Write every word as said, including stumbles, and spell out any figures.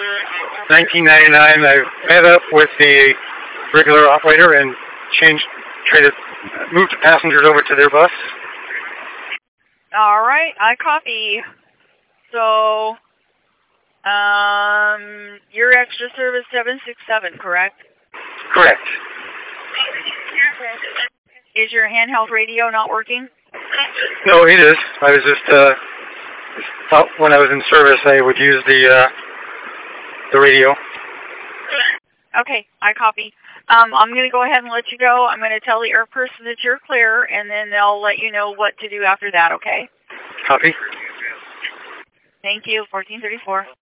nineteen ninety-nine, I met up with the regular operator and changed, traded, moved the passengers over to their bus. All right, I copy. So, um, you're extra service seven six seven, correct? Correct. Is your handheld radio not working? No, it is. I was just, uh, thought when I was in service I would use the, uh, the radio. Okay, I copy. Um, I'm going to go ahead and let you go. I'm going to tell the air person that you're clear, and then they'll let you know what to do after that, okay? Copy. Thank you, fourteen thirty-four.